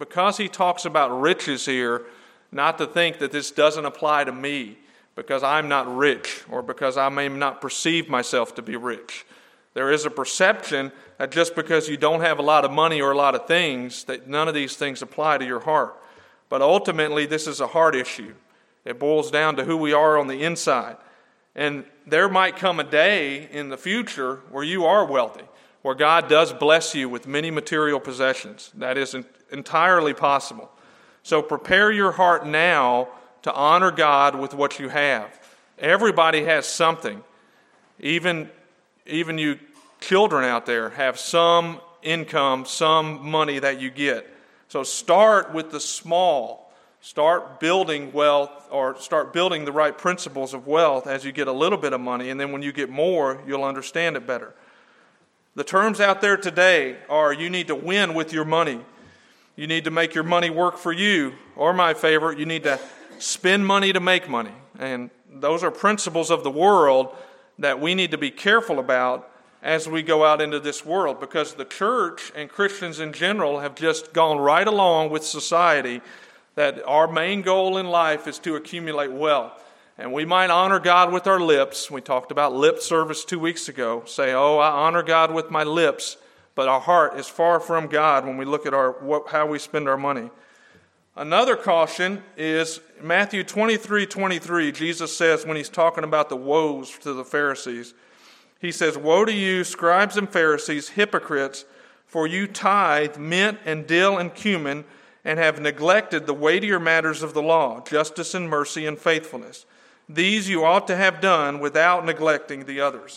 because he talks about riches here, not to think that this doesn't apply to me because I'm not rich or because I may not perceive myself to be rich. There is a perception that just because you don't have a lot of money or a lot of things, that none of these things apply to your heart. But ultimately, this is a heart issue. It boils down to who we are on the inside. And there might come a day in the future where you are wealthy, where God does bless you with many material possessions. That is entirely possible. So prepare your heart now to honor God with what you have. Everybody has something. Even you children out there have some income, some money that you get. So start with the small. Start building wealth, or start building the right principles of wealth as you get a little bit of money, and then when you get more, you'll understand it better. The terms out there today are you need to win with your money. You need to make your money work for you, or my favorite, you need to spend money to make money. And those are principles of the world that we need to be careful about as we go out into this world, because the church and Christians in general have just gone right along with society that our main goal in life is to accumulate wealth. And we might honor God with our lips. We talked about lip service 2 weeks ago. Say, oh, I honor God with my lips, but our heart is far from God when we look at how we spend our money. Another caution is Matthew 23:23. Jesus says when he's talking about the woes to the Pharisees, he says, "Woe to you, scribes and Pharisees, hypocrites, for you tithe mint and dill and cumin, and have neglected the weightier matters of the law, justice and mercy and faithfulness. These you ought to have done without neglecting the others."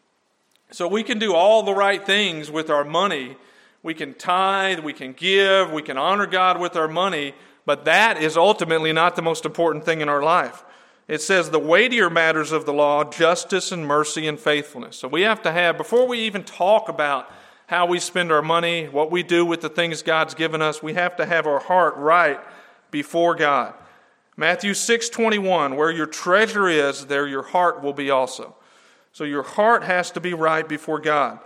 So we can do all the right things with our money. We can tithe, we can give, we can honor God with our money, but that is ultimately not the most important thing in our life. It says the weightier matters of the law, justice and mercy and faithfulness. So we have to have, before we even talk about how we spend our money, what we do with the things God's given us, we have to have our heart right before God. Matthew 6:21, where your treasure is, there your heart will be also. So your heart has to be right before God.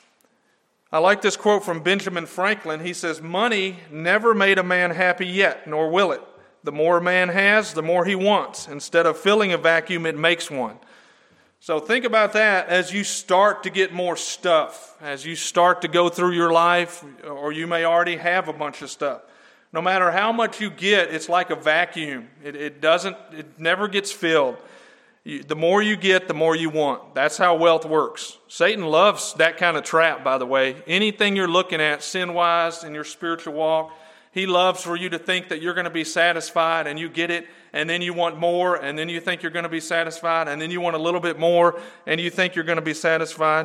I like this quote from Benjamin Franklin. He says, "Money never made a man happy yet, nor will it. The more a man has, the more he wants. Instead of filling a vacuum, it makes one." So think about that as you start to get more stuff, as you start to go through your life, or you may already have a bunch of stuff. No matter how much you get, it's like a vacuum. It never gets filled. The more you get, the more you want. That's how wealth works. Satan loves that kind of trap, by the way. Anything you're looking at sin-wise in your spiritual walk, he loves for you to think that you're going to be satisfied, and you get it, and then you want more, and then you think you're going to be satisfied, and then you want a little bit more, and you think you're going to be satisfied.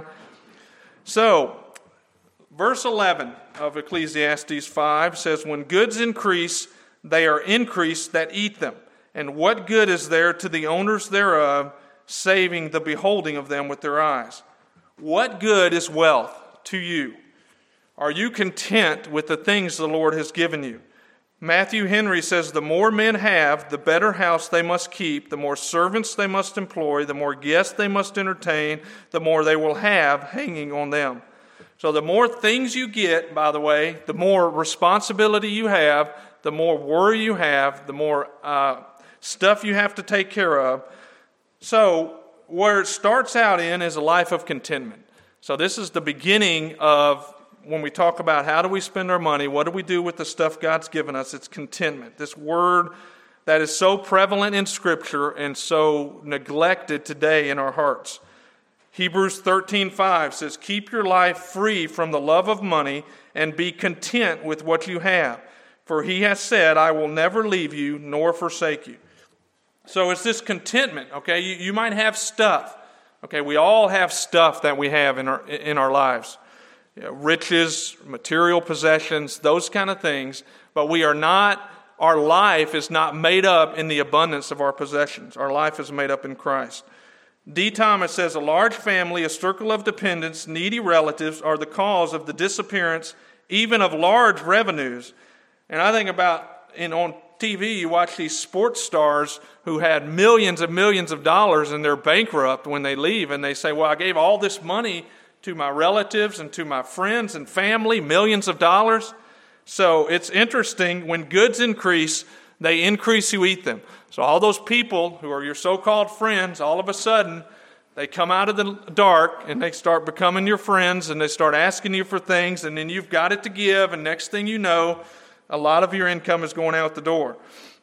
So, verse 11 of Ecclesiastes 5 says, "When goods increase, they are increased that eat them. And what good is there to the owners thereof, saving the beholding of them with their eyes?" What good is wealth to you? Are you content with the things the Lord has given you? Matthew Henry says, "The more men have, the better house they must keep, the more servants they must employ, the more guests they must entertain, the more they will have hanging on them." So the more things you get, by the way, the more responsibility you have, the more worry you have, the more stuff you have to take care of. So where it starts out in is a life of contentment. So this is the beginning of when we talk about how do we spend our money, what do we do with the stuff God's given us, it's contentment. This word that is so prevalent in Scripture and so neglected today in our hearts. Hebrews 13:5 says, "Keep your life free from the love of money and be content with what you have. For he has said, I will never leave you nor forsake you." So it's this contentment, okay? You might have stuff. Okay, we all have stuff that we have in our lives. Riches, material possessions, those kind of things. But our life is not made up in the abundance of our possessions. Our life is made up in Christ. D. Thomas says, "A large family, a circle of dependents, needy relatives are the cause of the disappearance even of large revenues." And I think about, on TV, you watch these sports stars who had millions and millions of dollars and they're bankrupt when they leave. And they say, well, I gave all this money to my relatives and to my friends and family, millions of dollars. So it's interesting, when goods increase, they increase who eat them. So all those people who are your so-called friends, all of a sudden, they come out of the dark and they start becoming your friends, and they start asking you for things, and then you've got it to give, and next thing you know, a lot of your income is going out the door.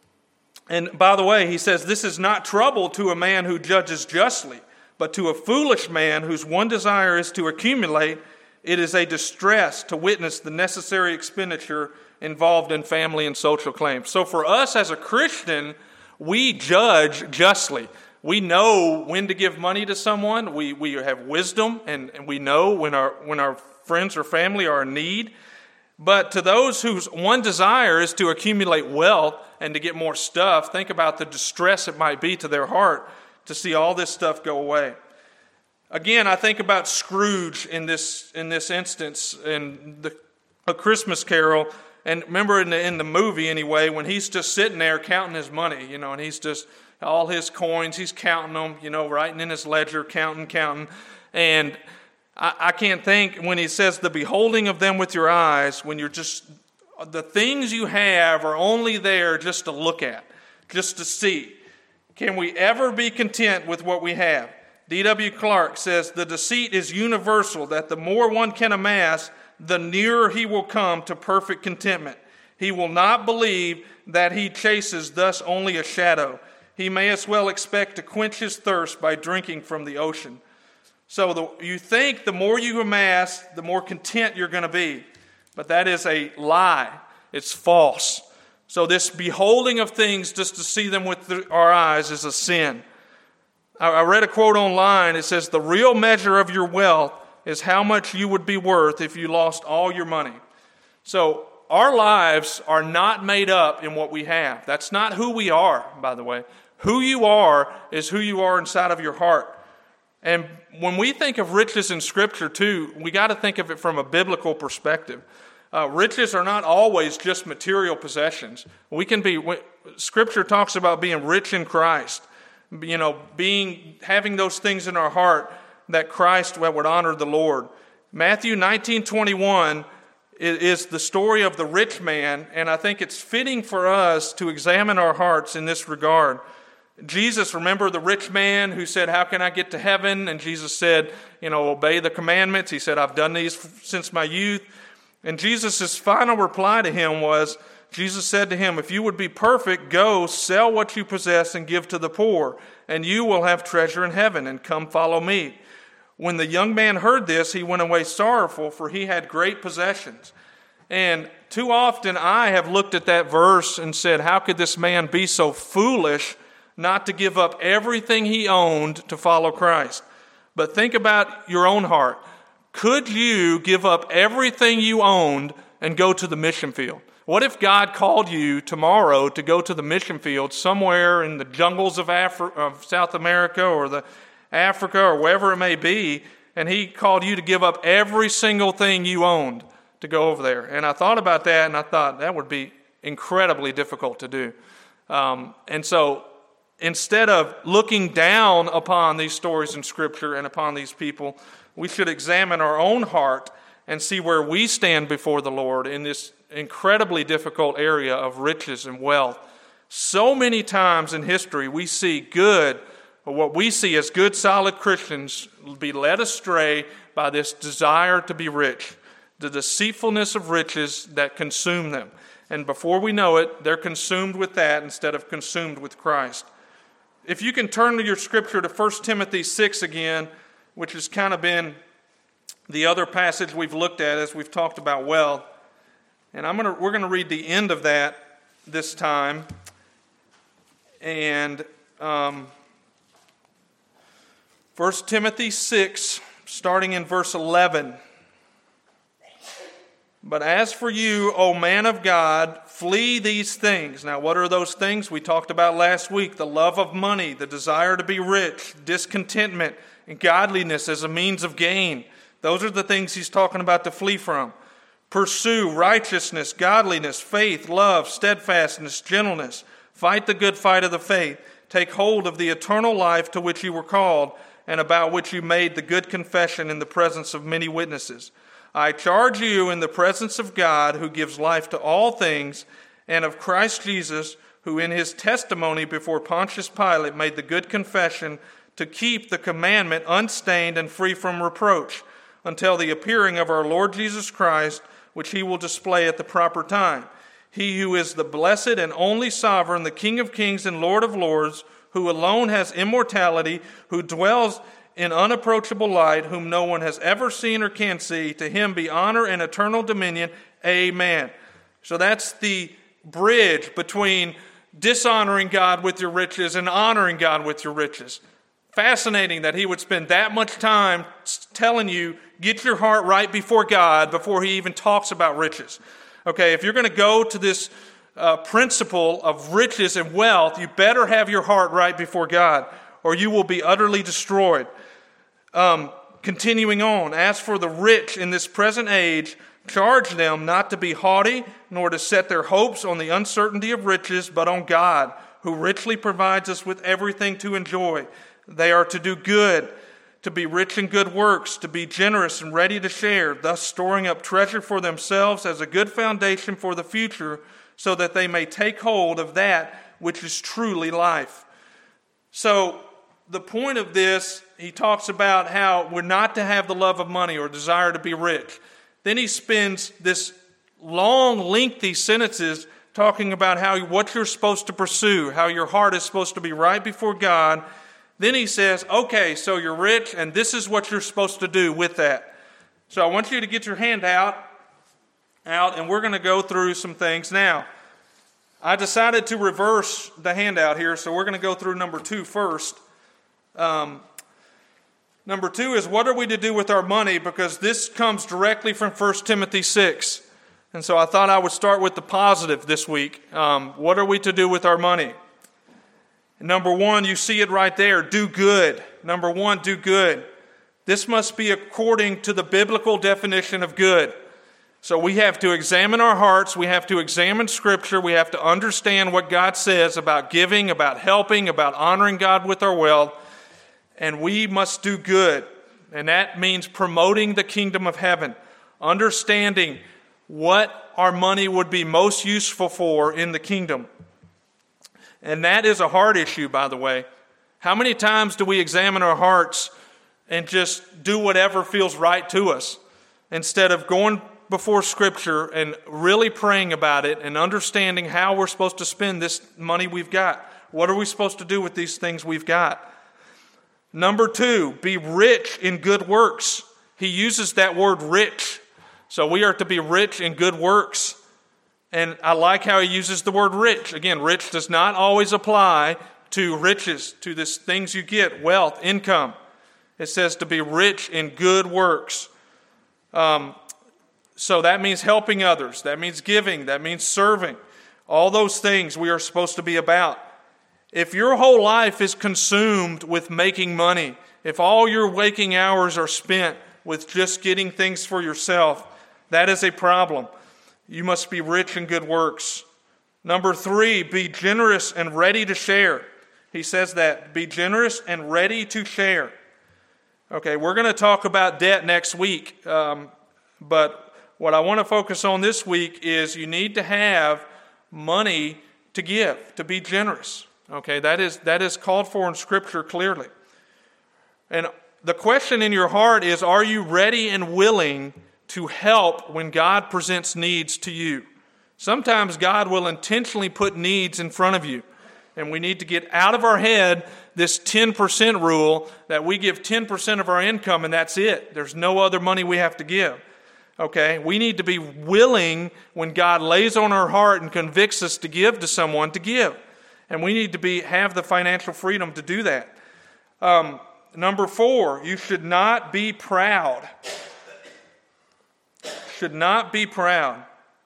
And by the way, he says, this is not trouble to a man who judges justly, but to a foolish man whose one desire is to accumulate, it is a distress to witness the necessary expenditure involved in family and social claims. So for us as a Christian, we judge justly. We know when to give money to someone. We have wisdom, and we know when our friends or family are in need. But to those whose one desire is to accumulate wealth and to get more stuff, think about the distress it might be to their heart to see all this stuff go away. Again, I think about Scrooge in this instance in A Christmas Carol. And remember in the movie anyway, when he's just sitting there counting his money, and he's just, all his coins, he's counting them, writing in his ledger, counting. And I can't think, when he says the beholding of them with your eyes, when you're just, the things you have are only there just to look at, just to see. Can we ever be content with what we have? D.W. Clark says, the deceit is universal that the more one can amass, the nearer he will come to perfect contentment. He will not believe that he chases thus only a shadow. He may as well expect to quench his thirst by drinking from the ocean. So you think the more you amass, the more content you're going to be. But that is a lie. It's false. So this beholding of things just to see them with our eyes is a sin. I read a quote online. It says, the real measure of your wealth is how much you would be worth if you lost all your money. So our lives are not made up in what we have. That's not who we are, by the way. Who you are is who you are inside of your heart. And when we think of riches in Scripture, too, we got to think of it from a biblical perspective. Riches are not always just material possessions. Scripture talks about being rich in Christ. Having those things in our heart that Christ would honor the Lord. Matthew 19:21 is the story of the rich man, and I think it's fitting for us to examine our hearts in this regard. Jesus, remember the rich man who said, how can I get to heaven? And Jesus said, obey the commandments. He said, I've done these since my youth. And Jesus' final reply to him was, Jesus said to him, if you would be perfect, go sell what you possess and give to the poor, and you will have treasure in heaven, and come follow me. When the young man heard this, he went away sorrowful, for he had great possessions. And too often I have looked at that verse and said, how could this man be so foolish not to give up everything he owned to follow Christ? But think about your own heart. Could you give up everything you owned and go to the mission field? What if God called you tomorrow to go to the mission field somewhere in the jungles of South America or the Africa or wherever it may be, and he called you to give up every single thing you owned to go over there? And I thought about that, and I thought that would be incredibly difficult to do. And so instead of looking down upon these stories in Scripture and upon these people, we should examine our own heart and see where we stand before the Lord in this incredibly difficult area of riches and wealth. So many times in history we see what we see as good, solid Christians be led astray by this desire to be rich, the deceitfulness of riches that consume them. And before we know it, they're consumed with that instead of consumed with Christ. If you can turn to your Scripture to 1 Timothy 6 again, which has kind of been the other passage we've looked at as we've talked about wealth. And we're going to read the end of that this time. And 1 Timothy 6, starting in verse 11. But as for you, O man of God, flee these things. Now, what are those things? We talked about last week. The love of money, the desire to be rich, discontentment, and godliness as a means of gain. Those are the things he's talking about to flee from. Pursue righteousness, godliness, faith, love, steadfastness, gentleness. Fight the good fight of the faith. Take hold of the eternal life to which you were called and about which you made the good confession in the presence of many witnesses. I charge you in the presence of God, who gives life to all things, and of Christ Jesus, who in his testimony before Pontius Pilate made the good confession to keep the commandment unstained and free from reproach, until the appearing of our Lord Jesus Christ, which he will display at the proper time. He who is the blessed and only sovereign, the King of kings and Lord of lords, who alone has immortality, who dwells in unapproachable light, whom no one has ever seen or can see, to him be honor and eternal dominion. Amen. So that's the bridge between dishonoring God with your riches and honoring God with your riches. Fascinating that he would spend that much time telling you, get your heart right before God before he even talks about riches. Okay, if you're going to go to this principle of riches and wealth, you better have your heart right before God, or you will be utterly destroyed. Continuing on, as for the rich in this present age, charge them not to be haughty, nor to set their hopes on the uncertainty of riches, but on God, who richly provides us with everything to enjoy. They are to do good, to be rich in good works, to be generous and ready to share, thus storing up treasure for themselves as a good foundation for the future, so that they may take hold of that which is truly life. So the point of this, he talks about how we're not to have the love of money or desire to be rich. Then he spends this long, lengthy sentences talking about what you're supposed to pursue, how your heart is supposed to be right before God. Then he says, okay, so you're rich, and this is what you're supposed to do with that. So I want you to get your hand out, and we're going to go through some things. Now, I decided to reverse the handout here, so we're going to go through number 2 first. Number 2 is, what are we to do with our money? Because this comes directly from 1 Timothy 6. And so I thought I would start with the positive this week. What are we to do with our money? Number 1, you see it right there, do good. Number 1, do good. This must be according to the biblical definition of good. So we have to examine our hearts, we have to examine Scripture, we have to understand what God says about giving, about helping, about honoring God with our wealth, and we must do good. And that means promoting the kingdom of heaven, understanding what our money would be most useful for in the kingdom. And that is a heart issue, by the way. How many times do we examine our hearts and just do whatever feels right to us instead of going before Scripture and really praying about it and understanding how we're supposed to spend this money we've got? What are we supposed to do with these things we've got? Number 2, be rich in good works. He uses that word rich. So we are to be rich in good works. And I like how he uses the word rich. Again, rich does not always apply to riches, to these things you get, wealth, income. It says to be rich in good works. So that means helping others. That means giving. That means serving. All those things we are supposed to be about. If your whole life is consumed with making money, if all your waking hours are spent with just getting things for yourself, that is a problem. You must be rich in good works. Number 3, be generous and ready to share. He says that, be generous and ready to share. Okay, we're going to talk about debt next week, but what I want to focus on this week is you need to have money to give, to be generous. Okay, that is called for in Scripture clearly. And the question in your heart is, are you ready and willing to help when God presents needs to you? Sometimes God will intentionally put needs in front of you. And we need to get out of our head this 10% rule that we give 10% of our income and that's it. There's no other money we have to give. Okay? We need to be willing when God lays on our heart and convicts us to give to someone, to give. And we need to have the financial freedom to do that. Number 4, you should not be proud. Should not be proud.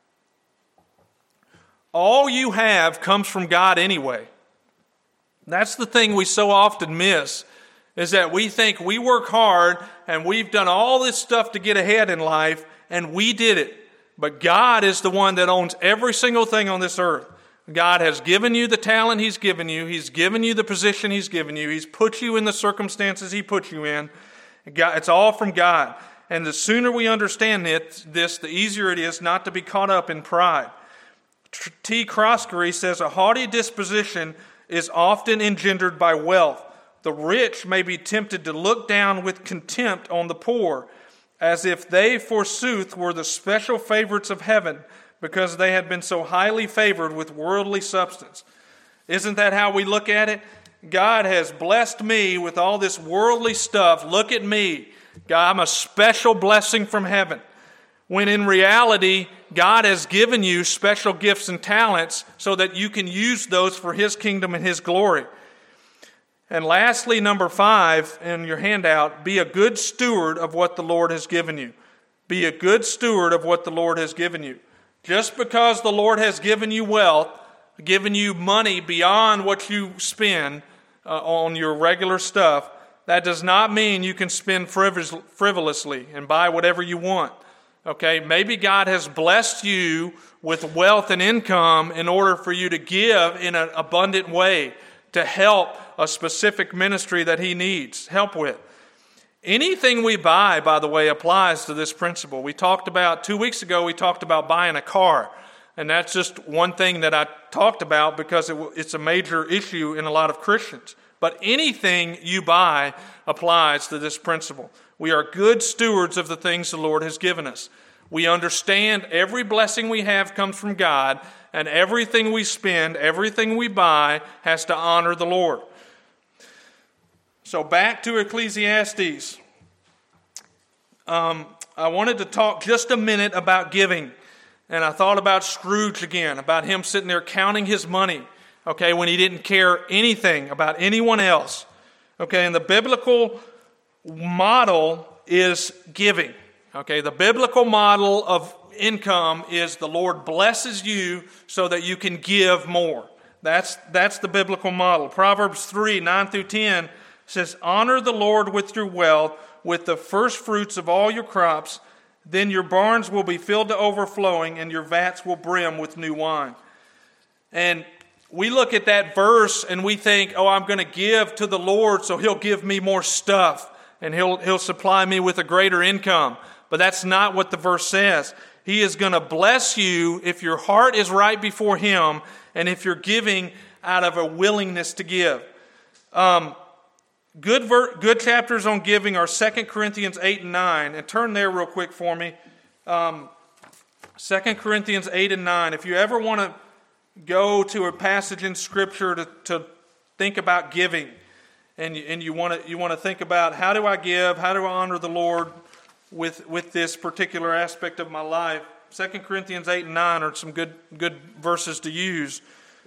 All you have comes from God anyway. That's the thing we so often miss, is that we think we work hard and we've done all this stuff to get ahead in life and we did it. But God is the one that owns every single thing on this earth. God has given you the talent He's given you. He's given you the position He's given you. He's put you in the circumstances He put you in. It's all from God. And the sooner we understand this, the easier it is not to be caught up in pride. T. Croskery says, a haughty disposition is often engendered by wealth. The rich may be tempted to look down with contempt on the poor, as if they, forsooth, were the special favorites of heaven, because they had been so highly favored with worldly substance. Isn't that how we look at it? God has blessed me with all this worldly stuff. Look at me. God, I'm a special blessing from heaven. When in reality, God has given you special gifts and talents so that you can use those for His kingdom and His glory. And lastly, number 5 in your handout, be a good steward of what the Lord has given you. Be a good steward of what the Lord has given you. Just because the Lord has given you wealth, given you money beyond what you spend on your regular stuff, that does not mean you can spend frivolously and buy whatever you want. Okay, maybe God has blessed you with wealth and income in order for you to give in an abundant way to help a specific ministry that He needs help with. Anything we buy, by the way, applies to this principle. 2 weeks ago, we talked about buying a car. And that's just one thing that I talked about because it's a major issue in a lot of Christians. But anything you buy applies to this principle. We are good stewards of the things the Lord has given us. We understand every blessing we have comes from God, and everything we spend, everything we buy has to honor the Lord. So back to Ecclesiastes. I wanted to talk just a minute about giving. And I thought about Scrooge again, about him sitting there counting his money, okay, when he didn't care anything about anyone else. Okay, and the biblical model is giving. Okay, the biblical model of income is the Lord blesses you so that you can give more. That's the biblical model. Proverbs 3, 9 through 10 says, honor the Lord with your wealth, with the first fruits of all your crops. Then your barns will be filled to overflowing, and your vats will brim with new wine. And we look at that verse and we think, oh, I'm going to give to the Lord so He'll give me more stuff and He'll supply me with a greater income. But that's not what the verse says. He is going to bless you if your heart is right before Him and if you're giving out of a willingness to give. Good chapters on giving are 2 Corinthians 8 and 9. And turn there real quick for me. 2 Corinthians 8 and 9. If you ever want to go to a passage in Scripture to think about giving, and you want to think about how do I give, how do I honor the Lord with this particular aspect of my life, 2 Corinthians 8 and 9 are some good verses to use.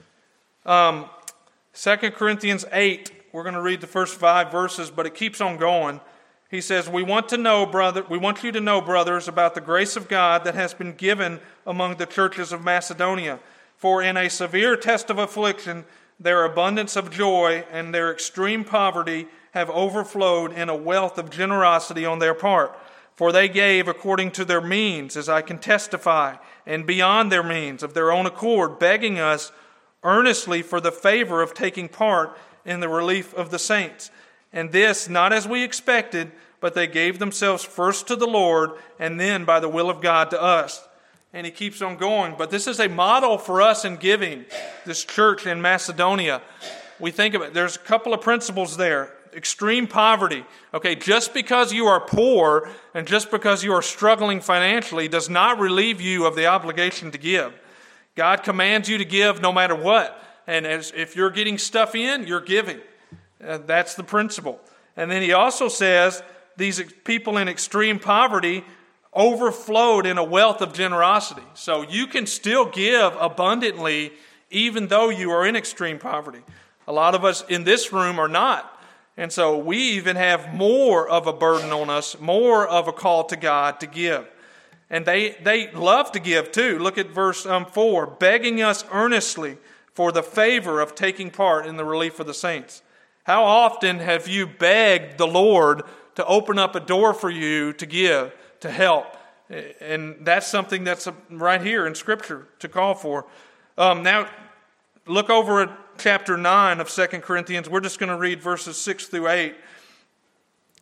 2 Corinthians 8, we're going to read the first 5 verses, but it keeps on going. He says, we want you to know, brothers, about the grace of God that has been given among the churches of Macedonia. For in a severe test of affliction, their abundance of joy and their extreme poverty have overflowed in a wealth of generosity on their part. For they gave according to their means, as I can testify, and beyond their means, of their own accord, begging us earnestly for the favor of taking part in the relief of the saints. And this, not as we expected, but they gave themselves first to the Lord, and then by the will of God to us. And he keeps on going. But this is a model for us in giving, this church in Macedonia. We think of it. There's a couple of principles there. Extreme poverty. Okay, just because you are poor and just because you are struggling financially does not relieve you of the obligation to give. God commands you to give no matter what. And if you're getting stuff in, you're giving. That's the principle. And then he also says these people in extreme poverty overflowed in a wealth of generosity. So you can still give abundantly even though you are in extreme poverty. A lot of us in this room are not. And so we even have more of a burden on us, more of a call to God to give. And they love to give too. Look at verse 4, begging us earnestly for the favor of taking part in the relief of the saints. How often have you begged the Lord to open up a door for you to give, to help? And that's something that's right here in Scripture to call for. Now, look over at chapter 9 of 2 Corinthians. We're just going to read verses 6 through 8.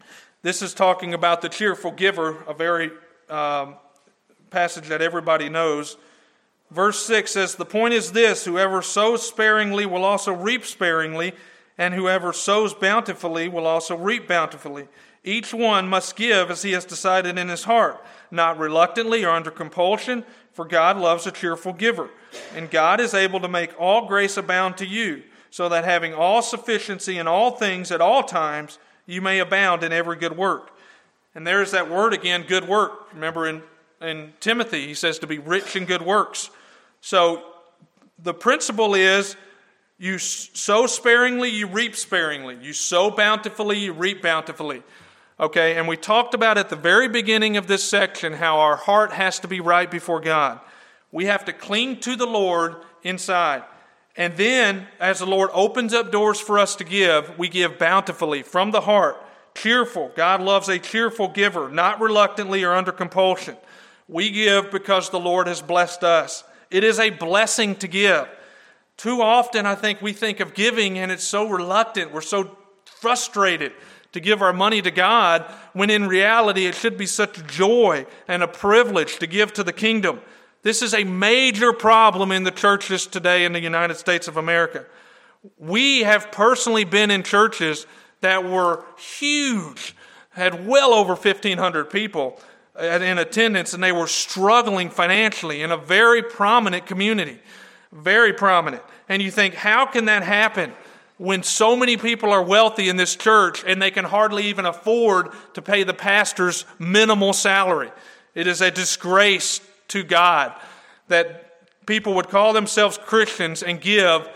This is talking about the cheerful giver, a very passage that everybody knows. Verse 6 says, "The point is this, whoever sows sparingly will also reap sparingly, and whoever sows bountifully will also reap bountifully. Each one must give as he has decided in his heart, not reluctantly or under compulsion, for God loves a cheerful giver. And God is able to make all grace abound to you, so that having all sufficiency in all things at all times, you may abound in every good work." And there's that word again, good work. Remember in Timothy, he says to be rich in good works. So the principle is, you sow sparingly, you reap sparingly. You sow bountifully, you reap bountifully. Okay, and we talked about at the very beginning of this section how our heart has to be right before God. We have to cling to the Lord inside. And then, as the Lord opens up doors for us to give, we give bountifully from the heart, cheerful. God loves a cheerful giver, not reluctantly or under compulsion. We give because the Lord has blessed us. It is a blessing to give. Too often, I think we think of giving and it's so reluctant. We're so frustrated to give our money to God, when in reality it should be such joy and a privilege to give to the kingdom. This is a major problem in the churches today in the United States of America. We have personally been in churches that were huge, had well over 1,500 people in attendance, and they were struggling financially in a very prominent community. Very prominent. And you think, how can that happen when so many people are wealthy in this church and they can hardly even afford to pay the pastor's minimal salary? It is a disgrace to God that people would call themselves Christians and give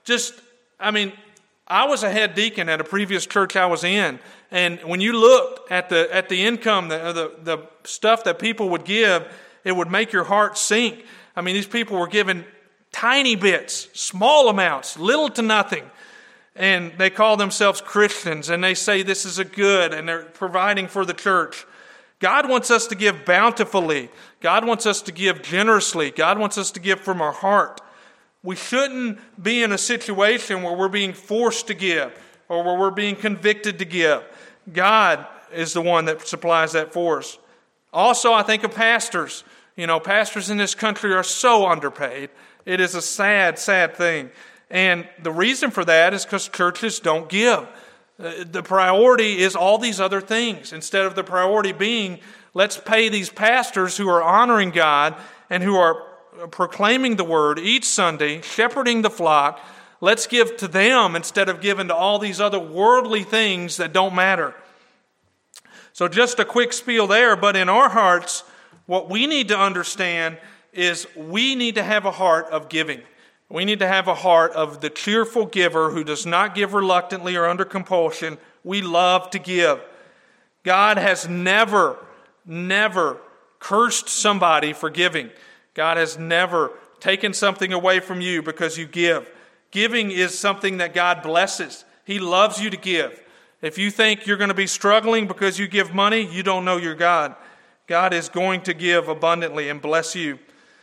I was a head deacon at a previous church I was in, and when you looked at the income, the stuff that people would give, it would make your heart sink. I mean, these people were given tiny bits, small amounts, little to nothing. And they call themselves Christians, and they say this is a good, and they're providing for the church. God wants us to give bountifully. God wants us to give generously. God wants us to give from our heart. We shouldn't be in a situation where we're being forced to give or where we're being convicted to give. God is the one that supplies that for us. Also, I think of pastors. Pastors in this country are so underpaid. It is a sad, sad thing. And the reason for that is because churches don't give. The priority is all these other things, instead of the priority being, let's pay these pastors who are honoring God and who are proclaiming the word each Sunday, shepherding the flock. Let's give to them instead of giving to all these other worldly things that don't matter. So just a quick spiel there, but in our hearts, what we need to understand is we need to have a heart of giving. We need to have a heart of the cheerful giver who does not give reluctantly or under compulsion. We love to give. God has never cursed somebody for giving. God has never taken something away from you because you give. Giving is something that God blesses. He loves you to give. If you think you're going to be struggling because you give money, you don't know your God. God is going to give abundantly and bless you.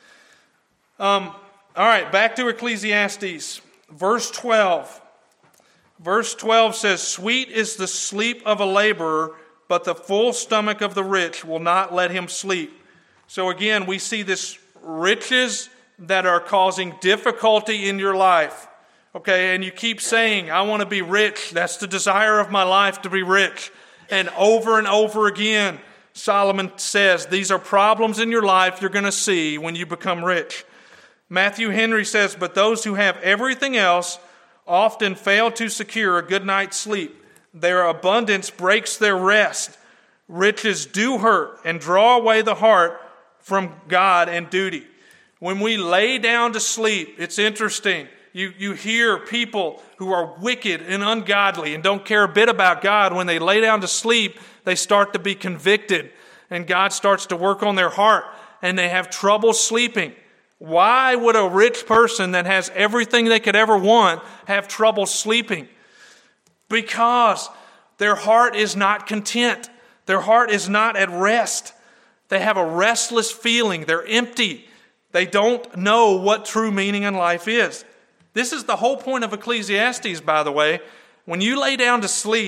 All right, back to Ecclesiastes, verse 12. Verse 12 says, "Sweet is the sleep of a laborer, but the full stomach of the rich will not let him sleep." So again, we see this riches that are causing difficulty in your life. Okay, and you keep saying, I want to be rich. That's the desire of my life, to be rich. And over again, Solomon says, these are problems in your life you're going to see when you become rich. Matthew Henry says, "But those who have everything else often fail to secure a good night's sleep. Their abundance breaks their rest. Riches do hurt and draw away the heart from God and duty." When we lay down to sleep, it's interesting. You hear people who are wicked and ungodly and don't care a bit about God. When they lay down to sleep, they start to be convicted, and God starts to work on their heart, and they have trouble sleeping. Why would a rich person that has everything they could ever want have trouble sleeping? Because their heart is not content. Their heart is not at rest. They have a restless feeling. They're empty. They don't know what true meaning in life is. This is the whole point of Ecclesiastes, by the way. When you lay down to sleep,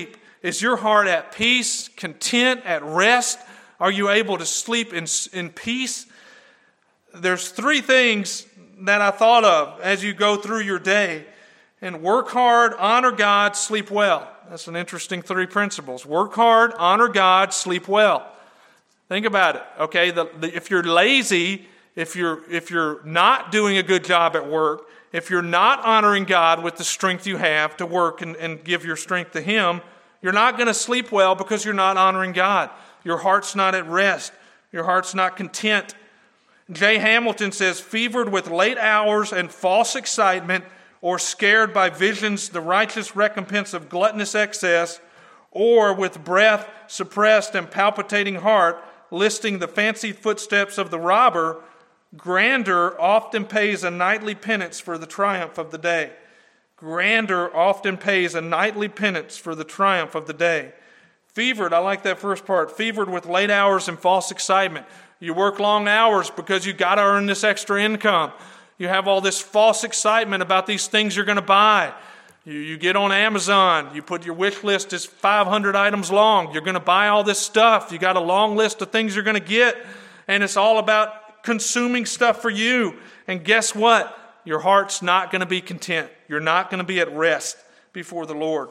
Is your heart at peace, content, at rest? Are you able to sleep in peace? There's 3 things that I thought of as you go through your day. And work hard, honor God, sleep well. That's an interesting 3 principles. Work hard, honor God, sleep well. Think about it. Okay, if you're lazy, if you're not doing a good job at work, if you're not honoring God with the strength you have to work and give your strength to Him, you're not going to sleep well because you're not honoring God. Your heart's not at rest. Your heart's not content. J. Hamilton says, fevered with late hours and false excitement, or scared by visions, the righteous recompense of gluttonous excess, or with breath suppressed and palpitating heart, listing the fancied footsteps of the robber, grandeur often pays a nightly penance for the triumph of the day. Grandeur often pays a nightly penance for the triumph of the day. Fevered, I like that first part, fevered with late hours and false excitement. You work long hours because you got to earn this extra income. You have all this false excitement about these things you're going to buy. You get on Amazon, you put your wish list is 500 items long. You're going to buy all this stuff. You got a long list of things you're going to get, and it's all about consuming stuff for you. And guess what? Your heart's not going to be content. You're not going to be at rest before the Lord.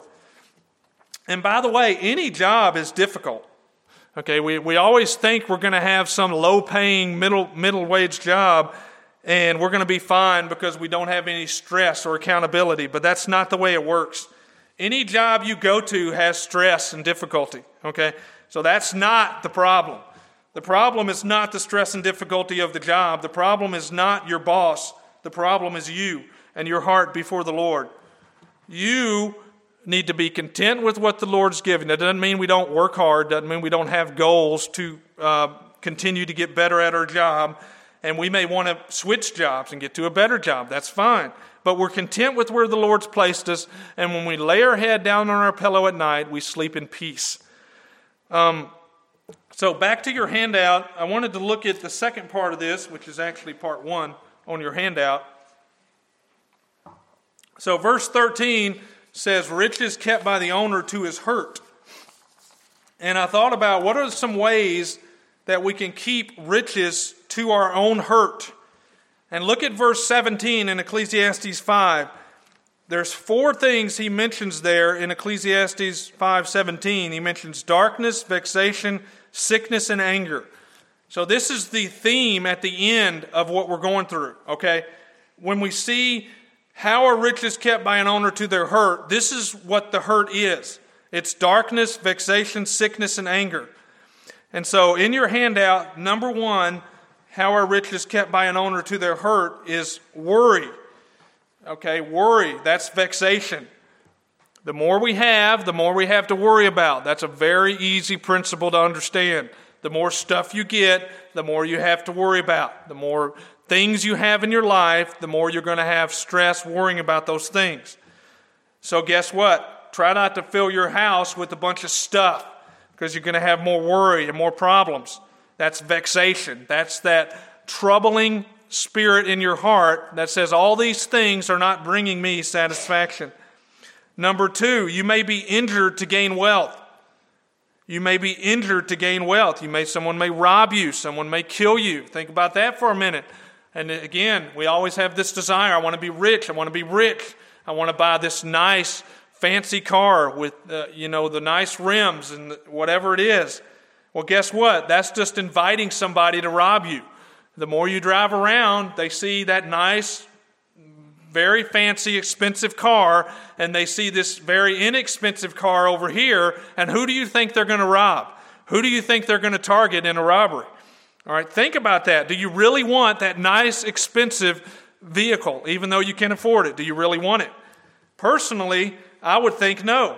And by the way, any job is difficult. Okay, we always think we're going to have some low-paying middle wage job, and we're going to be fine because we don't have any stress or accountability. But that's not the way it works. Any job you go to has stress and difficulty. Okay, so that's not the problem. The problem is not the stress and difficulty of the job. The problem is not your boss. The problem is you and your heart before the Lord. You need to be content with what the Lord's given. That doesn't mean we don't work hard. Doesn't mean we don't have goals to continue to get better at our job. And we may want to switch jobs and get to a better job. That's fine. But we're content with where the Lord's placed us. And when we lay our head down on our pillow at night, we sleep in peace. So back to your handout. I wanted to look at the second part of this, which is actually part 1 on your handout. So verse 13 says, riches kept by the owner to his hurt. And I thought about what are some ways that we can keep riches to our own hurt. And look at verse 17 in Ecclesiastes 5. There's 4 things he mentions there in Ecclesiastes 5:17. He mentions darkness, vexation, sickness, and anger. So this is the theme at the end of what we're going through, okay? When we see how are riches kept by an owner to their hurt, this is what the hurt is. It's darkness, vexation, sickness, and anger. And so in your handout, number 1, how are riches kept by an owner to their hurt is worry. Okay, worry, that's vexation. The more we have, the more we have to worry about. That's a very easy principle to understand. The more stuff you get, the more you have to worry about. The more things you have in your life, the more you're going to have stress worrying about those things. So guess what? Try not to fill your house with a bunch of stuff because you're going to have more worry and more problems. That's vexation. That's that troubling spirit in your heart that says all these things are not bringing me satisfaction. Number 2, you may be injured to gain wealth. You may be injured to gain wealth. Someone may rob you. Someone may kill you. Think about that for a minute. And again, we always have this desire. I want to be rich. I want to be rich. I want to buy this nice, fancy car with, the nice rims and whatever it is. Well, guess what? That's just inviting somebody to rob you. The more you drive around, they see that nice, very fancy, expensive car, and they see this very inexpensive car over here, and who do you think they're going to rob? Who do you think they're going to target in a robbery? All right, think about that. Do you really want that nice, expensive vehicle, even though you can afford it? Do you really want it? Personally, I would think no.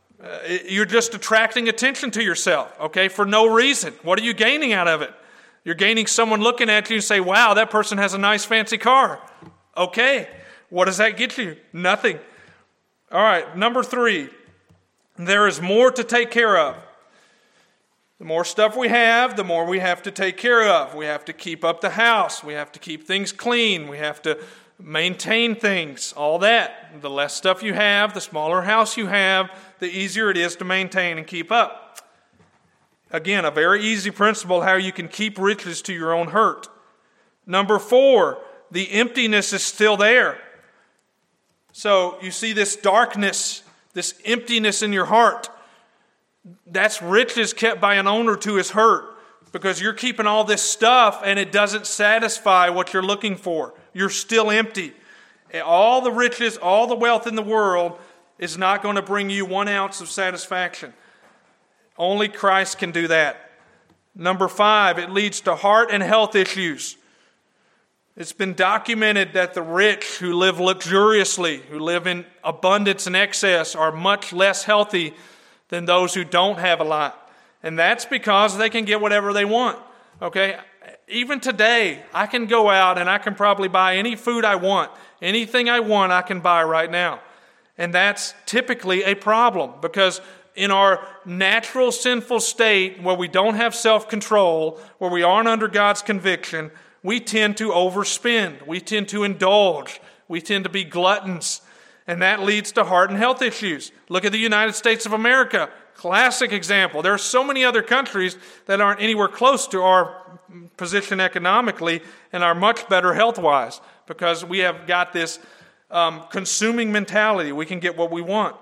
You're just attracting attention to yourself, okay, for no reason. What are you gaining out of it? You're gaining someone looking at you and say, wow, that person has a nice, fancy car. Okay, what does that get you? Nothing. All right, number 3, there is more to take care of. The more stuff we have, the more we have to take care of. We have to keep up the house. We have to keep things clean. We have to maintain things, all that. The less stuff you have, the smaller house you have, the easier it is to maintain and keep up. Again, a very easy principle how you can keep riches to your own hurt. Number 4, the emptiness is still there. So you see this darkness, this emptiness in your heart. That's riches kept by an owner to his hurt, because you're keeping all this stuff and it doesn't satisfy what you're looking for. You're still empty. All the riches, all the wealth in the world is not going to bring you 1 ounce of satisfaction. Only Christ can do that. Number 5, it leads to heart and health issues. It's been documented that the rich who live luxuriously, who live in abundance and excess, are much less healthy than those who don't have a lot. And that's because they can get whatever they want. Okay? Even today, I can go out and I can probably buy any food I want. Anything I want, I can buy right now. And that's typically a problem, because in our natural sinful state, where we don't have self-control, where we aren't under God's conviction, we tend to overspend. We tend to indulge. We tend to be gluttons. And that leads to heart and health issues. Look at the United States of America. Classic example. There are so many other countries that aren't anywhere close to our position economically and are much better health-wise, because we have got this consuming mentality. We can get what we want.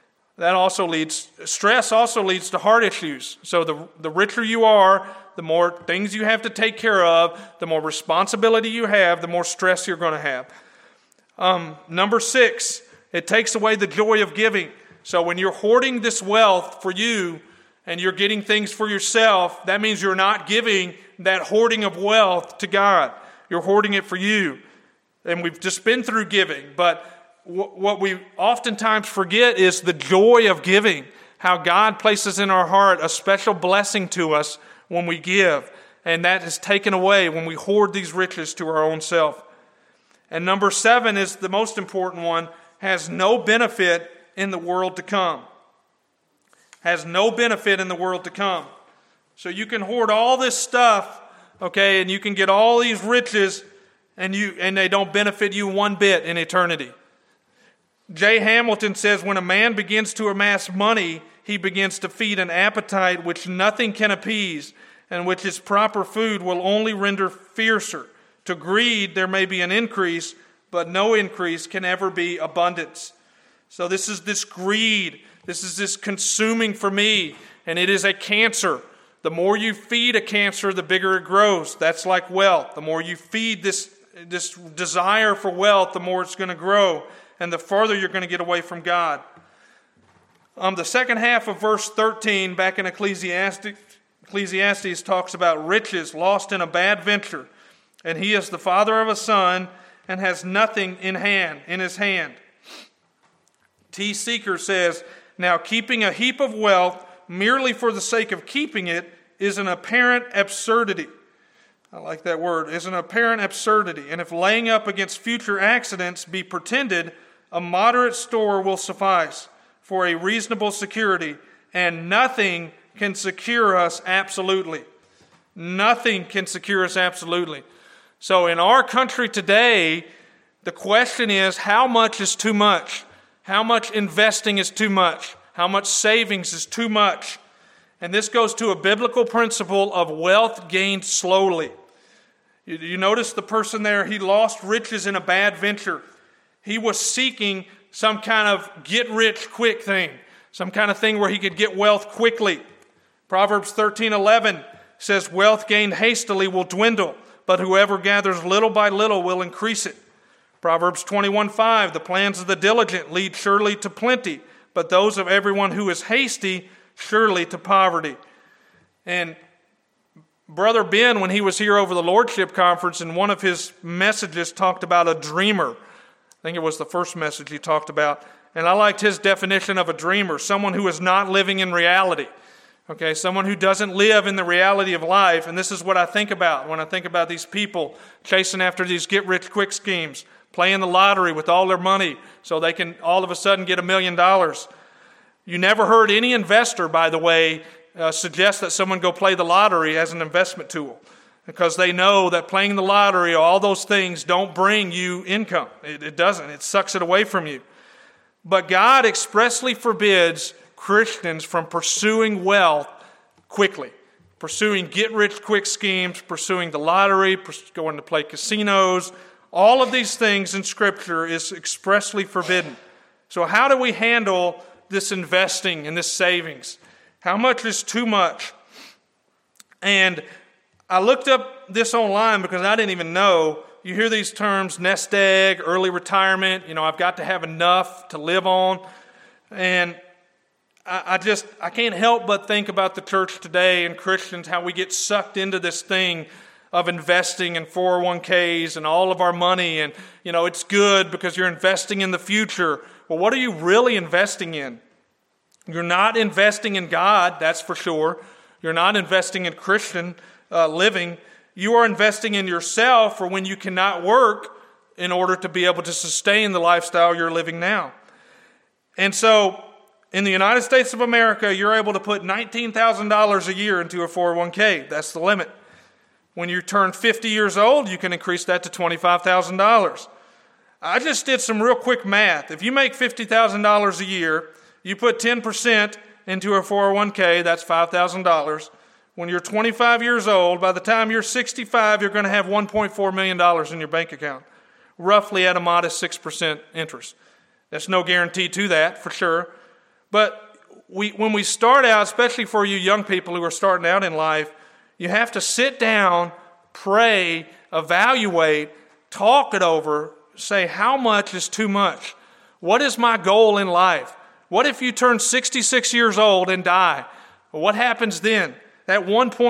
Stress also leads to heart issues. So the richer you are, the more things you have to take care of, the more responsibility you have, the more stress you're going to have. Number 6, it takes away the joy of giving. So when you're hoarding this wealth for you and you're getting things for yourself, that means you're not giving that hoarding of wealth to God. You're hoarding it for you. And we've just been through giving, but what we oftentimes forget is the joy of giving, how God places in our heart a special blessing to us when we give, and that is taken away when we hoard these riches to our own self. And number 7 is the most important one, has no benefit in the world to come. Has no benefit in the world to come. So you can hoard all this stuff, okay, and you can get all these riches, and they don't benefit you one bit in eternity. J. Hamilton says, when a man begins to amass money, he begins to feed an appetite which nothing can appease, and which its proper food will only render fiercer. To greed there may be an increase, but no increase can ever be abundance. So this is this greed, this is this consuming for me, and it is a cancer. The more you feed a cancer, the bigger it grows. That's like wealth. The more you feed this desire for wealth, the more it's going to grow, and the further you're going to get away from God. The second half of verse 13 back in Ecclesiastes talks about riches lost in a bad venture, and he is the father of a son and has nothing in his hand. T. Seeker says, now keeping a heap of wealth merely for the sake of keeping it is an apparent absurdity. I like that word, is an apparent absurdity. And if laying up against future accidents be pretended, a moderate store will suffice for a reasonable security, and nothing can secure us absolutely. Nothing can secure us absolutely. So in our country today, the question is, how much is too much? How much investing is too much? How much savings is too much? And this goes to a biblical principle of wealth gained slowly. You notice the person there, he lost riches in a bad venture. He was seeking some kind of get-rich-quick thing, some kind of thing where he could get wealth quickly. Proverbs 13:11 says, wealth gained hastily will dwindle, but whoever gathers little by little will increase it. Proverbs 21:5, the plans of the diligent lead surely to plenty, but those of everyone who is hasty surely to poverty. And Brother Ben, when he was here over the Lordship Conference, in one of his messages talked about a dreamer. I think it was the first message he talked about. And I liked his definition of a dreamer, someone who is not living in reality. Okay, someone who doesn't live in the reality of life. And this is what I think about when I think about these people chasing after these get-rich-quick schemes, playing the lottery with all their money so they can all of a sudden get $1 million. You never heard any investor, by the way, suggest that someone go play the lottery as an investment tool. because they know that playing the lottery or all those things don't bring you income. It doesn't. It sucks it away from you. But God expressly forbids Christians from pursuing wealth quickly, pursuing get-rich-quick schemes, pursuing the lottery, going to play casinos. All of these things in Scripture is expressly forbidden. So how do we handle this investing and this savings? How much is too much? And I looked up this online because I didn't even know. You hear these terms, nest egg, early retirement. I've got to have enough to live on. And I can't help but think about the church today and Christians, how we get sucked into this thing of investing in 401ks and all of our money. And, it's good because you're investing in the future. Well, what are you really investing in? You're not investing in God, that's for sure. You're not investing in Christian living. You are investing in yourself for when you cannot work in order to be able to sustain the lifestyle you're living now. And so, in the United States of America, you're able to put $19,000 a year into a 401k. That's the limit. When you turn 50 years old, you can increase that to $25,000. I just did some real quick math. If you make $50,000 a year, you put 10% into a 401k, that's $5,000. When you're 25 years old, by the time you're 65, you're going to have $1.4 million in your bank account, roughly at a modest 6% interest. There's no guarantee to that, for sure. But when we start out, especially for you young people who are starting out in life, you have to sit down, pray, evaluate, talk it over, say how much is too much? What is my goal in life? What if you turn 66 years old and die? Well, what happens then? That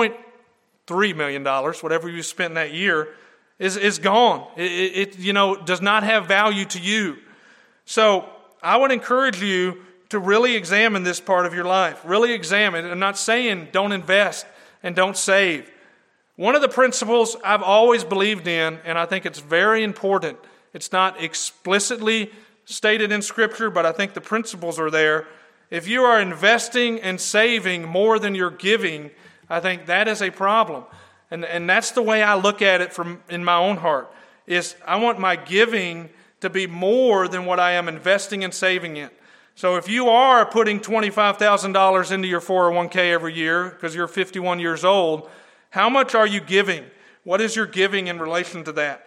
$1.3 million, whatever you spent in that year, is gone. It does not have value to you. So I would encourage you to really examine this part of your life. Really examine. I'm not saying don't invest and don't save. One of the principles I've always believed in, and I think it's very important, it's not explicitly stated in Scripture, but I think the principles are there. If you are investing and saving more than you're giving, I think that is a problem. And that's the way I look at it in my own heart, is I want my giving to be more than what I am investing and saving in. So if you are putting $25,000 into your 401k every year because you're 51 years old, how much are you giving? What is your giving in relation to that?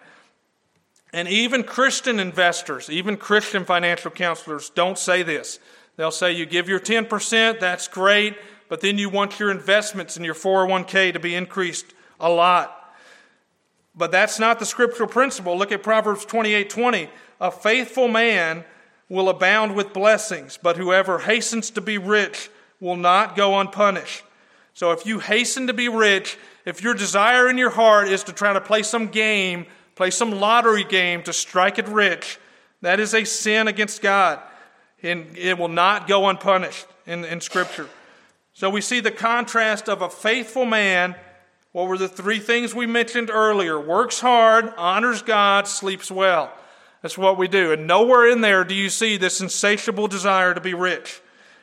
And even Christian investors, even Christian financial counselors don't say this. They'll say you give your 10%, that's great, but then you want your investments in your 401k to be increased a lot. But that's not the scriptural principle. Look at Proverbs 28:20. A faithful man will abound with blessings, but whoever hastens to be rich will not go unpunished. So if you hasten to be rich, if your desire in your heart is to try to play some game, play some lottery game to strike it rich, that is a sin against God. And it will not go unpunished in Scripture. So we see the contrast of a faithful man. What were the three things we mentioned earlier? Works hard, honors God, sleeps well. That's what we do. And nowhere in there do you see this insatiable desire to be rich.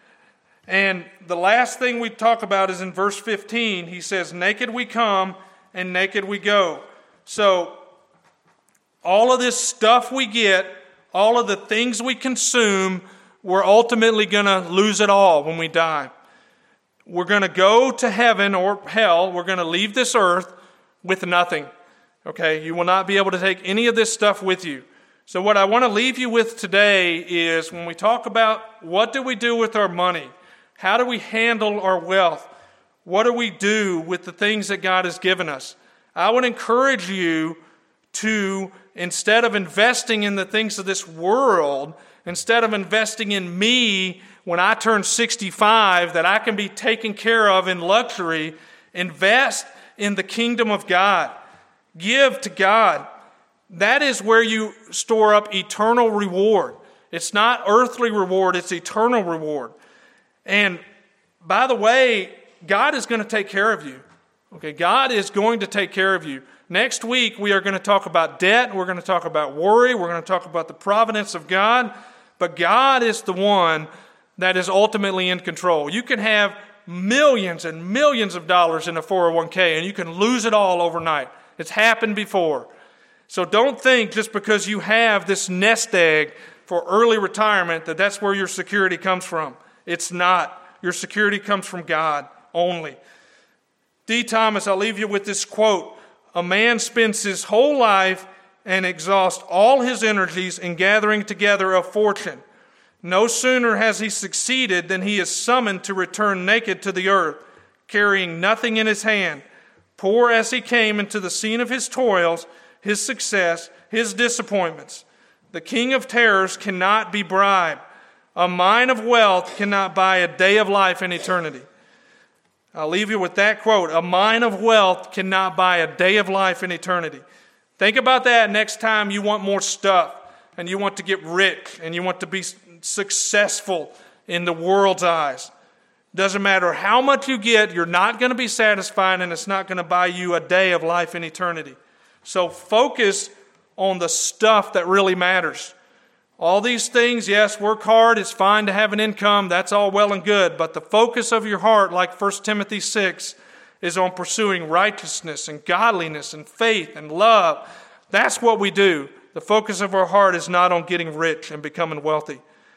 And the last thing we talk about is in verse 15. He says, naked we come and naked we go. So all of this stuff we get, all of the things we consume, we're ultimately going to lose it all when we die. We're going to go to heaven or hell. We're going to leave this earth with nothing. Okay, you will not be able to take any of this stuff with you. So what I want to leave you with today is when we talk about what do we do with our money, how do we handle our wealth, what do we do with the things that God has given us, I would encourage you to, instead of investing in the things of this world, instead of investing in me when I turn 65, that I can be taken care of in luxury, invest in the kingdom of God. Give to God. That is where you store up eternal reward. It's not earthly reward, it's eternal reward. And by the way, God is going to take care of you. Okay, God is going to take care of you. Next week, we are going to talk about debt. We're going to talk about worry. We're going to talk about the providence of God. But God is the one that is ultimately in control. You can have millions and millions of dollars in a 401k, and you can lose it all overnight. It's happened before. So don't think just because you have this nest egg for early retirement that that's where your security comes from. It's not. Your security comes from God only. D. Thomas, I'll leave you with this quote. A man spends his whole life and exhausts all his energies in gathering together a fortune. No sooner has he succeeded than he is summoned to return naked to the earth, carrying nothing in his hand. Poor as he came into the scene of his toils, his success, his disappointments. The king of terrors cannot be bribed. A mine of wealth cannot buy a day of life in eternity. I'll leave you with that quote. A mine of wealth cannot buy a day of life in eternity. Think about that next time you want more stuff and you want to get rich and you want to be successful in the world's eyes. Doesn't matter how much you get, you're not going to be satisfied, and it's not going to buy you a day of life in eternity. So focus on the stuff that really matters. All these things, yes, work hard. It's fine to have an income. That's all well and good. But the focus of your heart, like 1 Timothy 6, is on pursuing righteousness and godliness and faith and love. That's what we do. The focus of our heart is not on getting rich and becoming wealthy.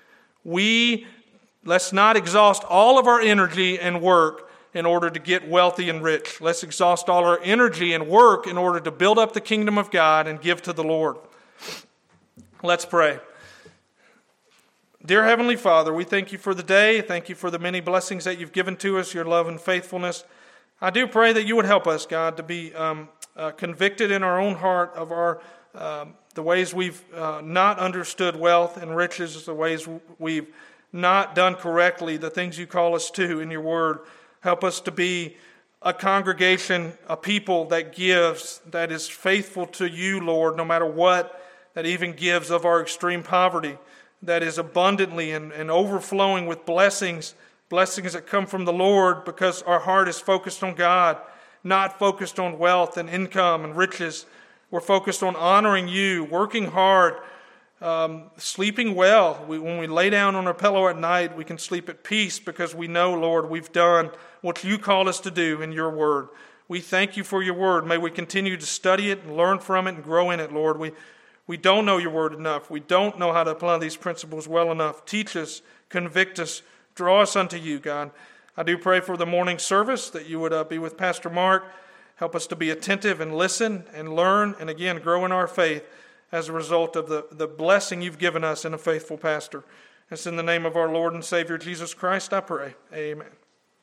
Let's not exhaust all of our energy and work in order to get wealthy and rich. Let's exhaust all our energy and work in order to build up the kingdom of God and give to the Lord. Let's pray. Dear Heavenly Father, we thank you for the day. Thank you for the many blessings that you've given to us, your love and faithfulness. I do pray that you would help us, God, to be convicted in our own heart of the ways we've not understood wealth and riches, the ways we've not done correctly, the things you call us to in your word. Help us to be a congregation, a people that gives, that is faithful to you, Lord, no matter what, that even gives of our extreme poverty, that is abundantly and overflowing with blessings that come from the Lord because our heart is focused on God, not focused on wealth and income and riches. We're focused on honoring you, working hard, sleeping well. When we lay down on our pillow at night, we can sleep at peace because we know, Lord, we've done what you called us to do in your word. We thank you for your word. May we continue to study it and learn from it and grow in it, Lord. We don't know your word enough. We don't know how to apply these principles well enough. Teach us, convict us, draw us unto you, God. I do pray for the morning service that you would be with Pastor Mark. Help us to be attentive and listen and learn and, again, grow in our faith as a result of the blessing you've given us in a faithful pastor. It's in the name of our Lord and Savior Jesus Christ I pray. Amen.